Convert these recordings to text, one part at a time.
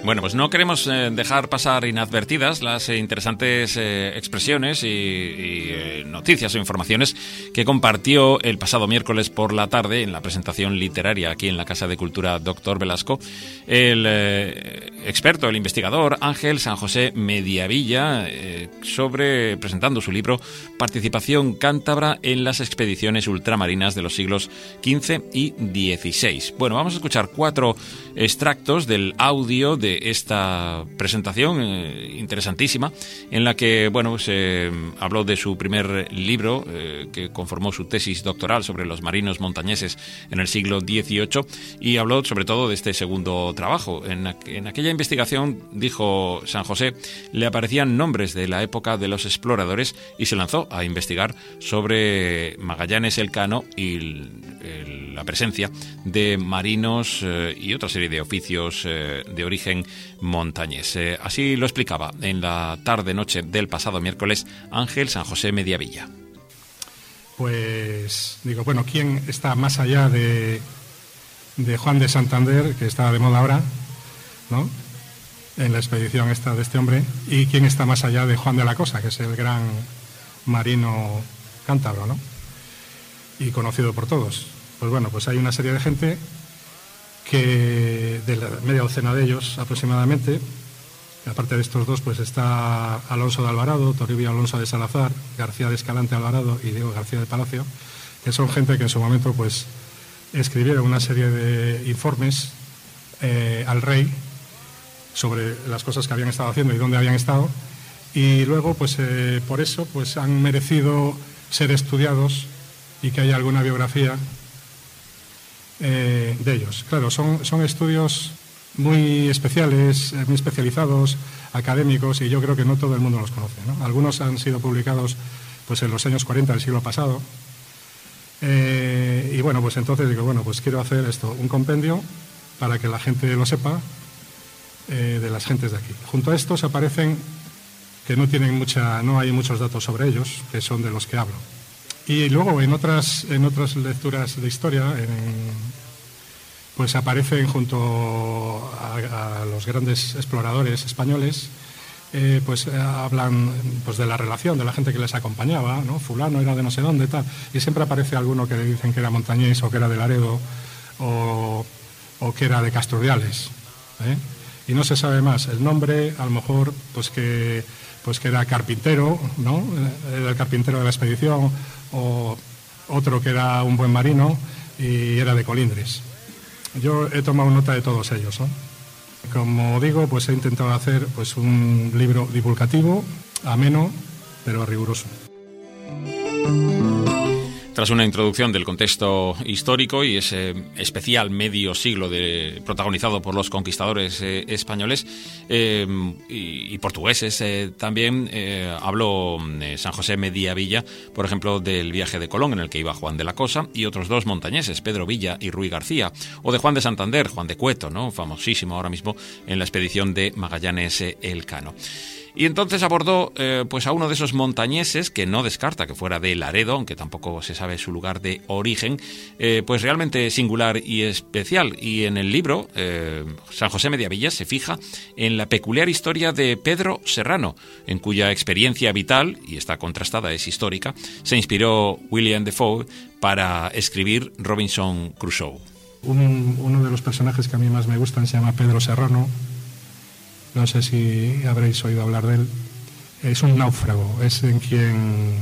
Bueno, pues no queremos dejar pasar inadvertidas las interesantes expresiones y noticias o informaciones que compartió el pasado miércoles por la tarde en la presentación literaria aquí en la Casa de Cultura Dr. Velasco el experto, el investigador Ángel San José Mediavilla presentando su libro Participación cántabra en las expediciones ultramarinas de los siglos XV y XVI. Bueno, vamos a escuchar 4 extractos del audio de esta presentación interesantísima, en la que se habló de su primer libro que conformó su tesis doctoral sobre los marinos montañeses en el siglo XVIII, y habló sobre todo de este segundo trabajo. En aquella investigación, dijo San José, le aparecían nombres de la época de los exploradores y se lanzó a investigar sobre Magallanes Elcano y la presencia de marinos y otra serie de oficios de origen montañés. Así lo explicaba en la tarde-noche del pasado miércoles Ángel San José Mediavilla. Pues digo, bueno, ¿quién está más allá de Juan de Santander, que está de moda ahora, ¿no?, en la expedición esta de este hombre? ¿Y quién está más allá de Juan de la Cosa, que es el gran marino cántabro, ¿no?, y conocido por todos? Pues bueno, pues hay una serie de gente que, de la media docena de ellos aproximadamente, aparte de estos dos, pues está Alonso de Alvarado, Toribio Alonso de Salazar, García de Escalante Alvarado y Diego García de Palacio, que son gente que en su momento pues escribieron una serie de informes al rey sobre las cosas que habían estado haciendo y dónde habían estado, y luego pues por eso pues han merecido ser estudiados y que haya alguna biografía de ellos. Claro, son estudios muy especiales, muy especializados, académicos, y yo creo que no todo el mundo los conoce, ¿no? Algunos han sido publicados pues en los años 40 del siglo pasado, y bueno, pues entonces digo, bueno, pues quiero hacer esto, un compendio para que la gente lo sepa, de las gentes de aquí. Junto a estos aparecen que no hay muchos datos sobre ellos, que son de los que hablo. Y luego en otras lecturas de historia, pues aparecen junto a los grandes exploradores españoles, pues hablan pues de la relación de la gente que les acompañaba, ¿no? Fulano era de no sé dónde, tal, y siempre aparece alguno que le dicen que era montañés o que era de Laredo o que era de Casturdiales, y no se sabe más. El nombre, a lo mejor, pues que era carpintero, ¿no? Era el carpintero de la expedición, o otro que era un buen marino y era de Colindres. Yo he tomado nota de todos ellos, ¿no? Como digo, pues he intentado hacer pues un libro divulgativo, ameno, pero riguroso. Tras una introducción del contexto histórico y ese especial medio siglo protagonizado por los conquistadores españoles y portugueses también, habló San José Mediavilla, por ejemplo, del viaje de Colón en el que iba Juan de la Cosa y otros 2 montañeses, Pedro Villa y Ruy García, o de Juan de Santander, Juan de Cueto, ¿no?, famosísimo ahora mismo en la expedición de Magallanes Elcano. Y entonces abordó pues a uno de esos montañeses que no descarta que fuera de Laredo, aunque tampoco se sabe su lugar de origen, pues realmente singular y especial. Y en el libro, San José Mediavilla se fija en la peculiar historia de Pedro Serrano, en cuya experiencia vital, y está contrastada, es histórica, se inspiró William Defoe para escribir Robinson Crusoe. Uno de los personajes que a mí más me gustan se llama Pedro Serrano. No sé si habréis oído hablar de él. Es un náufrago, es en quien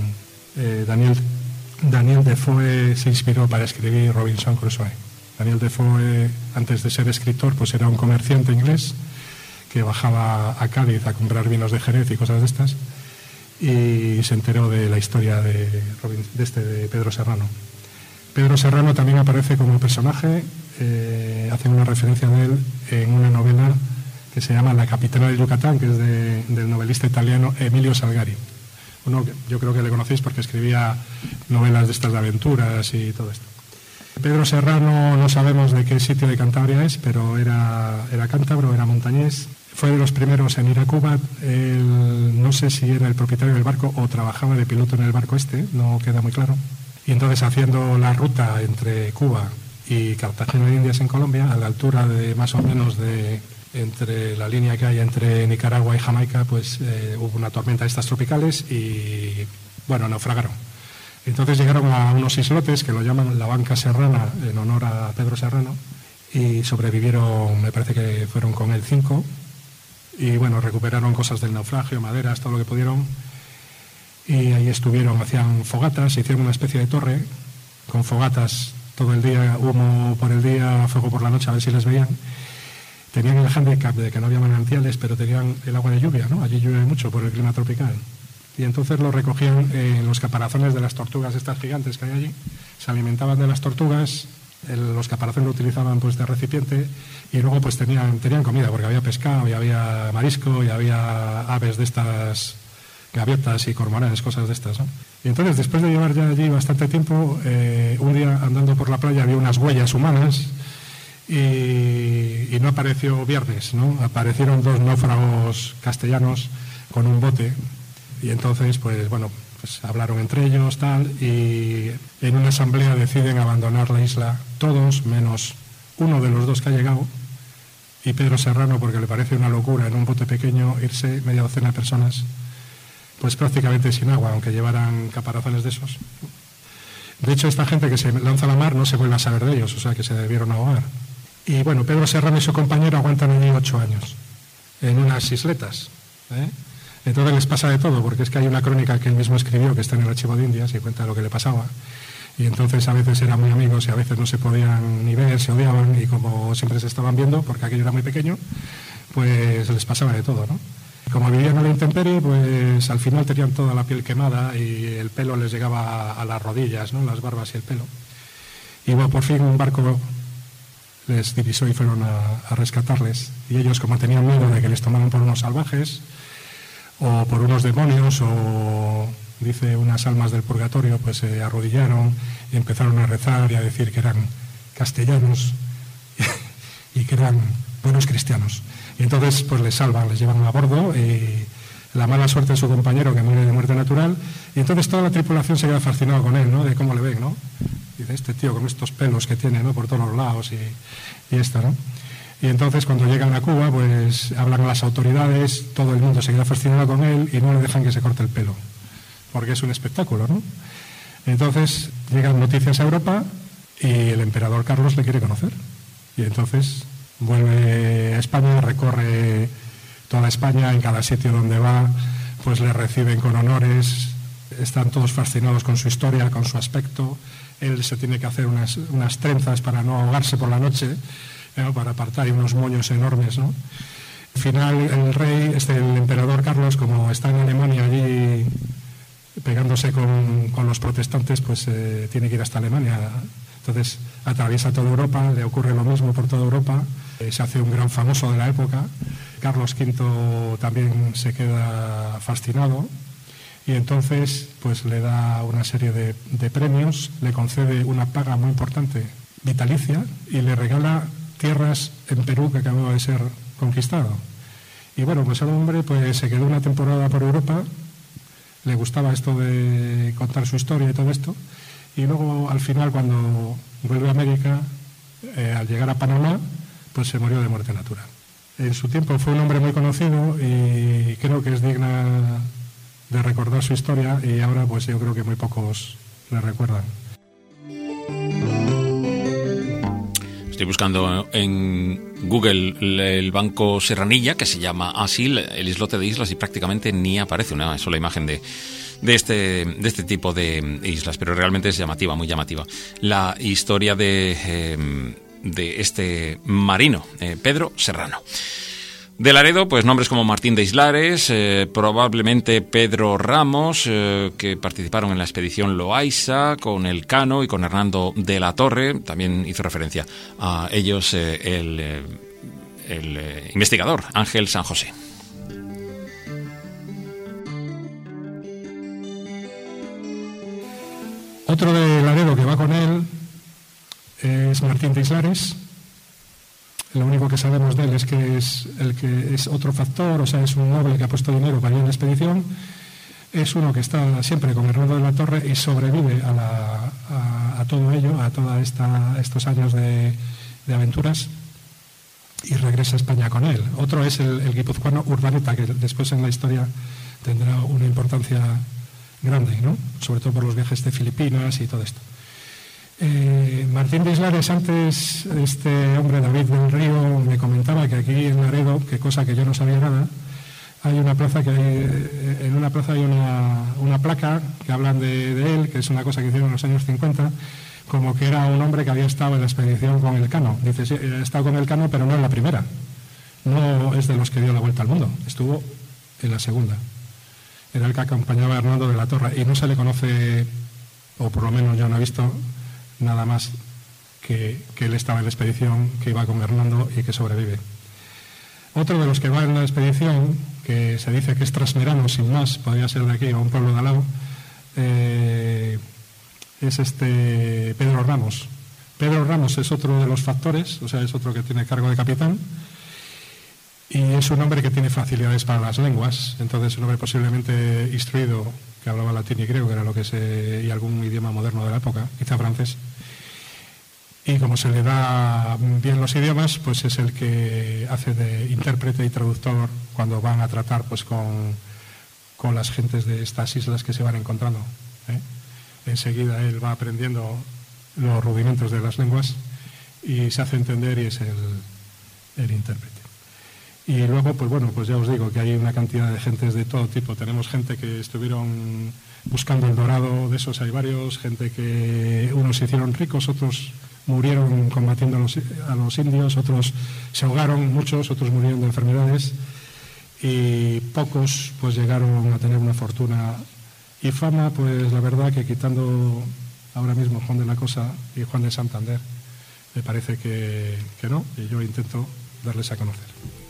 Daniel Defoe se inspiró para escribir Robinson Crusoe. Daniel Defoe, antes de ser escritor, pues era un comerciante inglés que bajaba a Cádiz a comprar vinos de Jerez y cosas de estas, y se enteró de la historia de Pedro Serrano. Pedro Serrano también aparece como personaje, hacen una referencia de él en una novela que se llama La capitana de Yucatán, que es del novelista italiano Emilio Salgari. Uno que yo creo que le conocéis porque escribía novelas de estas de aventuras y todo esto. Pedro Serrano no sabemos de qué sitio de Cantabria es, pero era cántabro, era montañés. Fue de los primeros en ir a Cuba. No sé si era el propietario del barco o trabajaba de piloto en el barco no queda muy claro. Y entonces, haciendo la ruta entre Cuba y Cartagena de Indias en Colombia, a la altura de más o menos de entre la línea que hay entre Nicaragua y Jamaica, pues hubo una tormenta de estas tropicales y, bueno, naufragaron. Entonces llegaron a unos islotes que lo llaman la Banca Serrana, en honor a Pedro Serrano, y sobrevivieron, me parece que fueron con él 5, y bueno, recuperaron cosas del naufragio, maderas, todo lo que pudieron, y ahí estuvieron, hacían fogatas, hicieron una especie de torre, con fogatas todo el día, humo por el día, fuego por la noche, a ver si les veían. Tenían el hándicap de que no había manantiales, pero tenían el agua de lluvia, ¿no? Allí llueve mucho por el clima tropical. Y entonces lo recogían en los caparazones de las tortugas estas gigantes que hay allí. Se alimentaban de las tortugas, los caparazones lo utilizaban pues de recipiente, y luego pues tenían comida, porque había pescado y había marisco y había aves de estas, gaviotas y cormoranes, cosas de estas, ¿no? Y entonces, después de llevar ya allí bastante tiempo, un día andando por la playa había unas huellas humanas. Y no apareció Viernes, ¿no? Aparecieron 2 náufragos castellanos con un bote, y entonces, pues bueno, pues hablaron entre ellos, tal, y en una asamblea deciden abandonar la isla todos, menos uno de los 2 que ha llegado, y Pedro Serrano, porque le parece una locura en un bote pequeño irse media docena de personas, pues prácticamente sin agua, aunque llevaran caparazones de esos. De hecho, esta gente que se lanza a la mar no se vuelve a saber de ellos, o sea que se debieron ahogar. Y bueno, Pedro Serrano y su compañero aguantan allí 8 años, en unas isletas, ¿eh? Entonces les pasa de todo, porque es que hay una crónica que él mismo escribió, que está en el Archivo de Indias, y cuenta lo que le pasaba. Y entonces a veces eran muy amigos y a veces no se podían ni ver, se odiaban, y como siempre se estaban viendo, porque aquello era muy pequeño, pues les pasaba de todo, ¿no? Como vivían a la intemperie, pues al final tenían toda la piel quemada y el pelo les llegaba a las rodillas, ¿no? Las barbas y el pelo. Y bueno, por fin un barco les divisó y fueron a rescatarles. Y ellos, como tenían miedo de que les tomaran por unos salvajes o por unos demonios o, dice, unas almas del purgatorio, pues se arrodillaron y empezaron a rezar y a decir que eran castellanos y que eran buenos cristianos. Y entonces pues les salvan, les llevan a bordo, y la mala suerte de su compañero, que muere de muerte natural, y entonces toda la tripulación se queda fascinada con él, ¿no? De cómo le ven, ¿no? Dice, este tío con estos pelos que tiene, ¿no? Por todos los lados y esto, ¿no? Y entonces cuando llegan a Cuba, pues hablan a las autoridades, todo el mundo se queda fascinado con él y no le dejan que se corte el pelo, porque es un espectáculo, ¿no? Entonces llegan noticias a Europa y el emperador Carlos le quiere conocer. Y entonces vuelve a España, recorre toda España, en cada sitio donde va, pues le reciben con honores, están todos fascinados con su historia, con su aspecto. Él se tiene que hacer unas trenzas para no ahogarse por la noche, ¿no? Para apartar, y unos moños enormes, ¿no? Al final el rey, el emperador Carlos, como está en Alemania allí pegándose con los protestantes, pues tiene que ir hasta Alemania. Entonces atraviesa toda Europa, le ocurre lo mismo por toda Europa, se hace un gran famoso de la época. Carlos V también se queda fascinado y entonces pues le da una serie de premios, le concede una paga muy importante vitalicia y le regala tierras en Perú que acababa de ser conquistado. Y bueno, pues el hombre pues se quedó una temporada por Europa, le gustaba esto de contar su historia y todo esto, y luego al final, cuando vuelve a América, al llegar a Panamá, pues se murió de muerte natural. En su tiempo fue un hombre muy conocido y creo que es digna de recordar su historia, y ahora pues yo creo que muy pocos le recuerdan. Estoy buscando en Google el Banco Serranilla, que se llama así, el islote de islas, y prácticamente ni aparece una sola imagen de este tipo de islas, pero realmente es llamativa, muy llamativa, la historia de este marino, Pedro Serrano. De Laredo, pues nombres como Martín de Islares, probablemente Pedro Ramos, que participaron en la expedición Loaiza con Elcano y con Hernando de la Torre. También hizo referencia a ellos el investigador Ángel San José. Otro de Laredo que va con él es Martín de Islares. Lo único que sabemos de él es que es otro factor, o sea, es un noble que ha puesto dinero para ir a la expedición. Es uno que está siempre con Hernando de la Torre y sobrevive a todo ello, a todos estos años de aventuras. y regresa a España con él. Otro es el guipuzcoano Urdaneta, que después en la historia tendrá una importancia grande, ¿no? Sobre todo por los viajes de Filipinas y todo esto. Martín de Islares, antes, este hombre David del Río me comentaba que aquí en Laredo, que cosa que yo no sabía nada, hay una plaza en una plaza hay una placa que hablan de él, que es una cosa que hicieron en los años 50, como que era un hombre que había estado en la expedición con Elcano. Dice, sí, ha estado con Elcano, pero no en la primera. No es de los que dio la vuelta al mundo, estuvo en la segunda. Era el que acompañaba a Hernando de la Torre, y no se le conoce, o por lo menos yo no he visto nada más que él estaba en la expedición, que iba con Hernando y que sobrevive. Otro de los que va en la expedición, que se dice que es trasmerano, sin más, podría ser de aquí o un pueblo de al lado, es Pedro Ramos. Pedro Ramos es otro de los factores, o sea, es otro que tiene cargo de capitán, y es un hombre que tiene facilidades para las lenguas, entonces un hombre posiblemente instruido, que hablaba latín y griego, que era y algún idioma moderno de la época, quizá francés. Y como se le da bien los idiomas, pues es el que hace de intérprete y traductor cuando van a tratar pues con las gentes de estas islas que se van encontrando, ¿eh? Enseguida él va aprendiendo los rudimentos de las lenguas y se hace entender, y es el intérprete. Y luego, pues bueno, pues ya os digo que hay una cantidad de gentes de todo tipo. Tenemos gente que estuvieron buscando el dorado, de esos hay varios, gente que unos se hicieron ricos, otros murieron combatiendo a los indios, otros se ahogaron, muchos, otros murieron de enfermedades, y pocos pues llegaron a tener una fortuna y fama, pues la verdad que quitando ahora mismo Juan de la Cosa y Juan de Santander, me parece que no, y yo intento darles a conocer.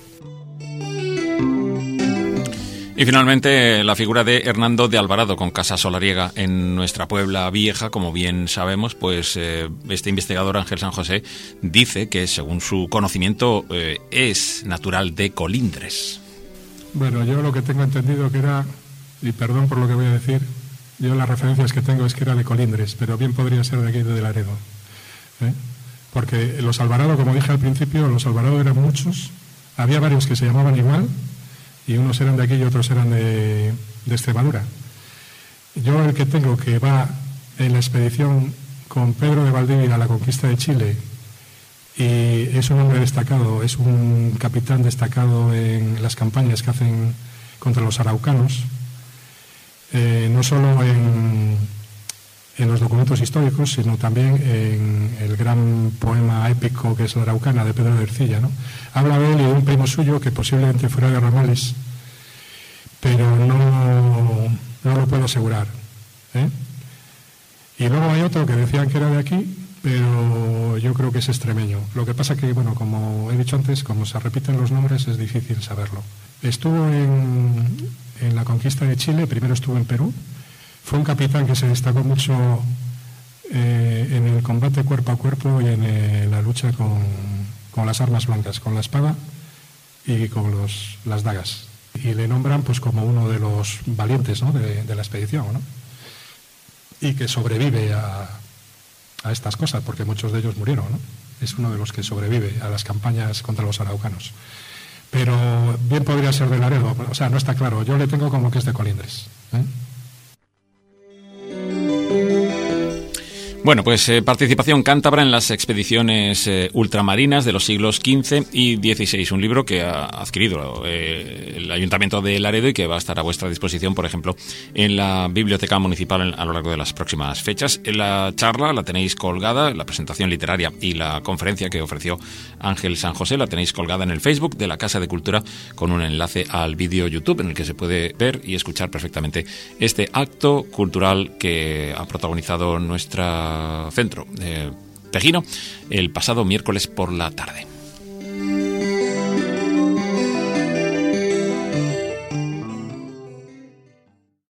Y finalmente la figura de Hernando de Alvarado con Casa Solariega en nuestra Puebla Vieja, como bien sabemos, pues este investigador Ángel San José dice que según su conocimiento es natural de Colindres. Bueno, yo lo que tengo entendido que era, y perdón por lo que voy a decir, yo las referencias que tengo es que era de Colindres, pero bien podría ser de aquí de Laredo, ¿eh? Porque los Alvarado, como dije al principio, los Alvarado eran muchos, había varios que se llamaban igual, y unos eran de aquí y otros eran de Extremadura. Yo el que tengo que va en la expedición con Pedro de Valdivia a la conquista de Chile, y es un hombre destacado, es un capitán destacado en las campañas que hacen contra los araucanos, no solo en los documentos históricos, sino también en el gran poema épico que es La Araucana, de Pedro de Ercilla, ¿no? Habla de él y de un primo suyo que posiblemente fuera de Ramales, pero no lo puedo asegurar, ¿eh? Y luego hay otro que decían que era de aquí, pero yo creo que es extremeño. Lo que pasa que, bueno, como he dicho antes, como se repiten los nombres, es difícil saberlo. Estuvo en la conquista de Chile, primero estuvo en Perú. Fue un capitán que se destacó mucho en el combate cuerpo a cuerpo y en la lucha con las armas blancas, con la espada y con las dagas. Y le nombran pues como uno de los valientes, ¿no? de la expedición, ¿no? Y que sobrevive a estas cosas, porque muchos de ellos murieron, ¿no? Es uno de los que sobrevive a las campañas contra los araucanos. Pero bien podría ser de Laredo, o sea, no está claro. Yo le tengo como que es de Colindres, ¿eh? Bueno, pues participación cántabra en las expediciones ultramarinas de los siglos XV y XVI, un libro que ha adquirido el Ayuntamiento de Laredo y que va a estar a vuestra disposición, por ejemplo, en la Biblioteca Municipal a lo largo de las próximas fechas. La charla la tenéis colgada, la presentación literaria y la conferencia que ofreció Ángel San José la tenéis colgada en el Facebook de la Casa de Cultura con un enlace al vídeo YouTube en el que se puede ver y escuchar perfectamente este acto cultural que ha protagonizado nuestra centro Pejino el pasado miércoles por la tarde.